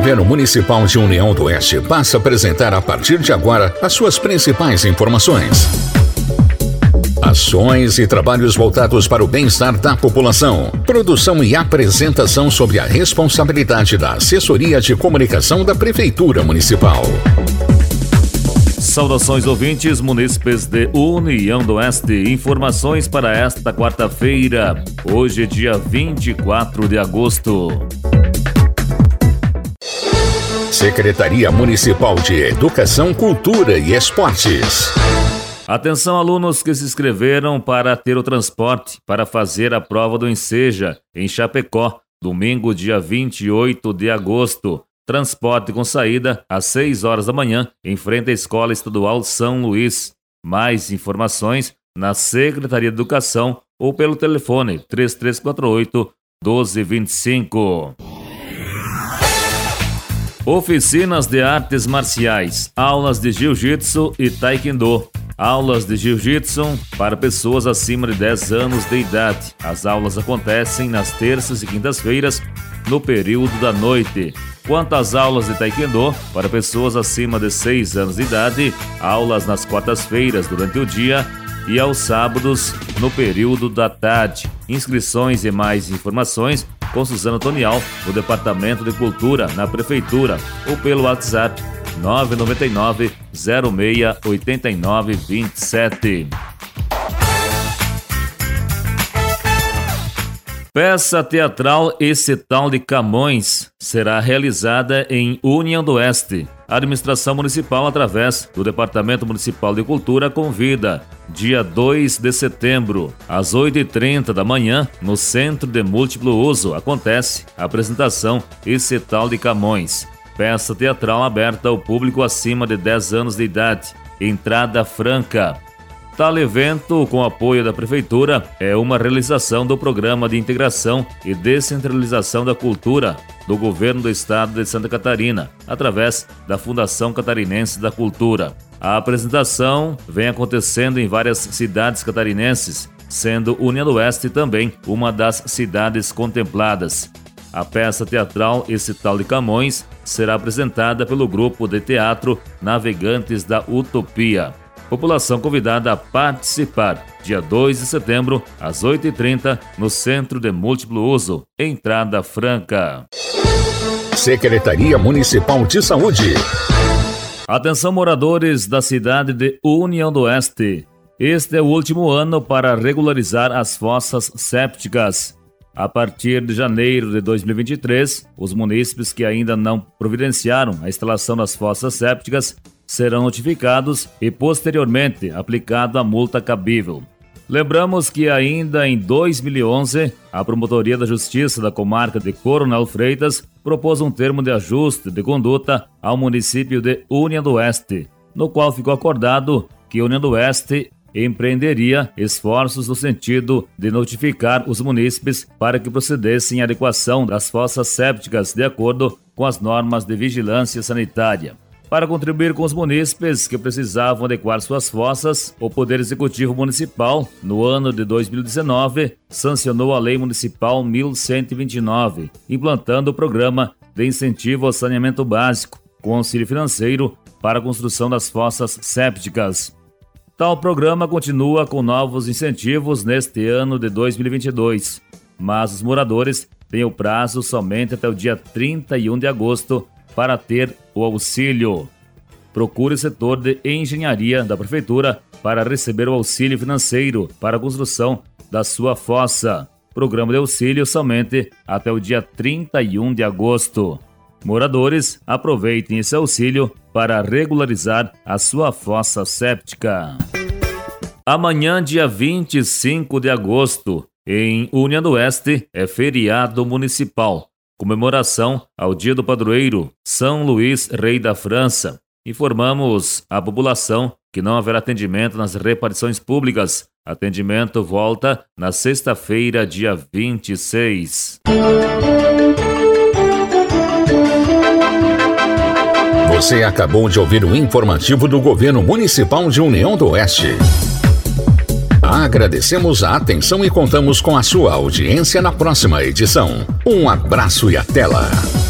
Governo Municipal de União do Oeste passa a apresentar a partir de agora as suas principais informações. Ações e trabalhos voltados para o bem-estar da população. Produção e apresentação sobre a responsabilidade da Assessoria de Comunicação da Prefeitura Municipal. Saudações ouvintes, munícipes de União do Oeste. Informações para esta quarta-feira, hoje dia 24 de agosto. Secretaria Municipal de Educação, Cultura e Esportes. Atenção, alunos que se inscreveram para ter o transporte para fazer a prova do Enseja em Chapecó, domingo, dia 28 de agosto. Transporte com saída às 6 horas da manhã, em frente à Escola Estadual São Luís. Mais informações na Secretaria de Educação ou pelo telefone 3348-1225. Oficinas de artes marciais, aulas de jiu-jitsu e taekwondo. Aulas de jiu-jitsu para pessoas acima de 10 anos de idade. As aulas acontecem nas terças e quintas-feiras, no período da noite. Quanto às aulas de taekwondo para pessoas acima de 6 anos de idade, aulas nas quartas-feiras durante o dia e aos sábados no período da tarde. Inscrições e mais informações com Suzana Tonial, no Departamento de Cultura, na Prefeitura, ou pelo WhatsApp 999 06 89 27. Peça teatral Esse Tal de Camões será realizada em União do Oeste. A administração municipal, através do Departamento Municipal de Cultura, convida dia 2 de setembro, às 8h30 da manhã, no Centro de Múltiplo Uso, acontece a apresentação Esse Tal de Camões. Peça teatral aberta ao público acima de 10 anos de idade. Entrada franca. Tal evento, com apoio da Prefeitura, é uma realização do Programa de Integração e Descentralização da Cultura do Governo do Estado de Santa Catarina, através da Fundação Catarinense da Cultura. A apresentação vem acontecendo em várias cidades catarinenses, sendo União do Oeste também uma das cidades contempladas. A peça teatral Esse Tal de Camões será apresentada pelo grupo de teatro Navegantes da Utopia. População convidada a participar, dia 2 de setembro, às 8h30, no Centro de Múltiplo Uso. Entrada franca. Secretaria Municipal de Saúde. Atenção, moradores da cidade de União do Oeste. Este é o último ano para regularizar as fossas sépticas. A partir de janeiro de 2023, os munícipes que ainda não providenciaram a instalação das fossas sépticas serão notificados e, posteriormente, aplicado a multa cabível. Lembramos que ainda em 2011, a Promotoria da Justiça da Comarca de Coronel Freitas propôs um termo de ajuste de conduta ao município de União do Oeste, no qual ficou acordado que União do Oeste empreenderia esforços no sentido de notificar os munícipes para que procedessem à adequação das fossas sépticas de acordo com as normas de vigilância sanitária. Para contribuir com os munícipes que precisavam adequar suas fossas, o Poder Executivo Municipal, no ano de 2019, sancionou a Lei Municipal 1129, implantando o Programa de Incentivo ao Saneamento Básico, com auxílio financeiro para a construção das fossas sépticas. Tal programa continua com novos incentivos neste ano de 2022, mas os moradores têm o prazo somente até o dia 31 de agosto para ter o auxílio. Procure o setor de engenharia da Prefeitura para receber o auxílio financeiro para a construção da sua fossa. Programa de auxílio somente até o dia 31 de agosto. Moradores, aproveitem esse auxílio para regularizar a sua fossa séptica. Amanhã, dia 25 de agosto, em União do Oeste, é feriado municipal. Comemoração ao Dia do Padroeiro, São Luís, Rei da França. Informamos à população que não haverá atendimento nas repartições públicas. Atendimento volta na sexta-feira, dia 26. Você acabou de ouvir o informativo do Governo Municipal de União do Oeste. Agradecemos a atenção e contamos com a sua audiência na próxima edição. Um abraço e até lá!